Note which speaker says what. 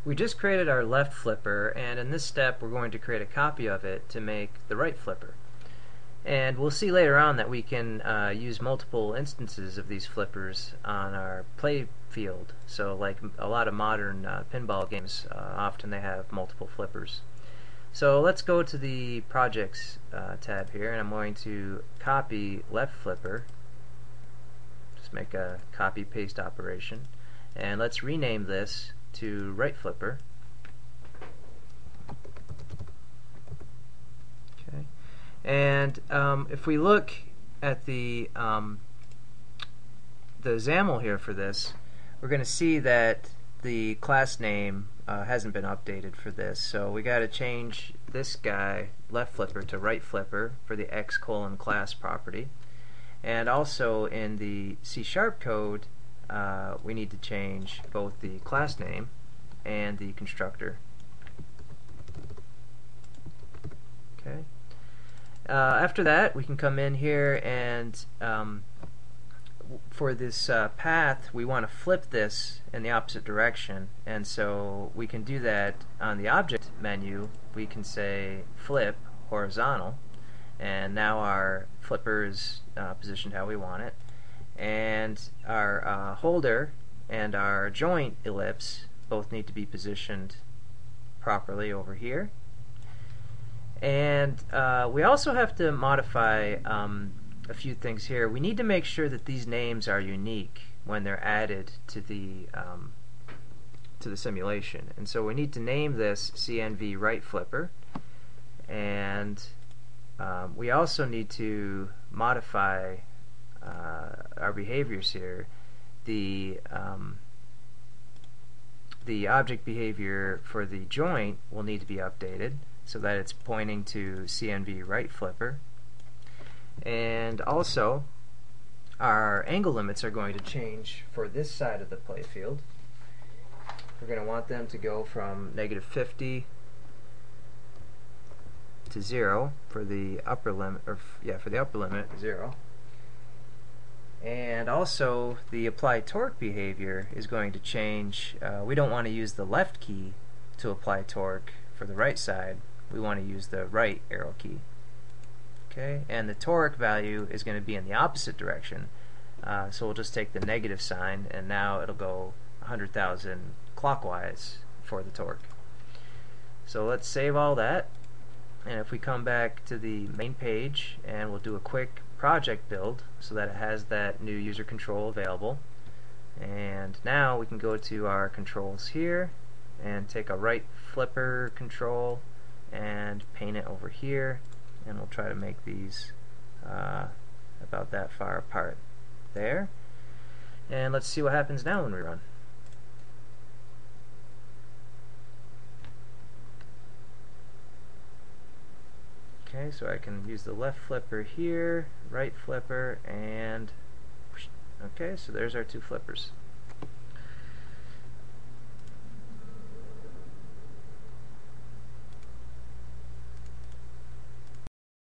Speaker 1: We just created our left flipper, and in this step we're going to create a copy of it to make the right flipper. And we'll see later on that we can use multiple instances of these flippers on our play field. So like a lot of modern pinball games, often they have multiple flippers. So let's go to the Projects tab here, and I'm going to copy left flipper. Just make a copy-paste operation. And let's rename this to right flipper. Okay. And if we look at the XAML here for this, we're going to see that the class name hasn't been updated for this. So we got to change this guy, left flipper, to right flipper for the x:class property. And also in the C# code, we need to change both the class name and the constructor. Okay. After that, we can come in here and for this path, we want to flip this in the opposite direction, and so we can do that on the object menu. We can say flip horizontal, and now our flipper is positioned how we want it, and our holder and our joint ellipse both need to be positioned properly over here. And we also have to modify a few things here. We need to make sure that these names are unique when they're added to the simulation, and so we need to name this CNV right flipper, and we also need to modify our behaviors here. The object behavior for the joint will need to be updated so that it's pointing to CNV right flipper. And also, our angle limits are going to change for this side of the playfield. We're going to want them to go from -50 to 0 for the upper limit, or for the upper limit, 0. And also, the apply torque behavior is going to change. We don't want to use the left key to apply torque for the right side. We want to use the right arrow key. Okay, and the torque value is going to be in the opposite direction. So we'll just take the negative sign, and now it'll go 100,000 clockwise for the torque. So let's save all that, and if we come back to the main page, and we'll do a quick project build so that it has that new user control available. And now we can go to our controls here and take a right flipper control and paint it over here, and we'll try to make these about that far apart there. And let's see what happens now when we run. Okay, so I can use the left flipper here, right flipper, and okay, so there's our two flippers.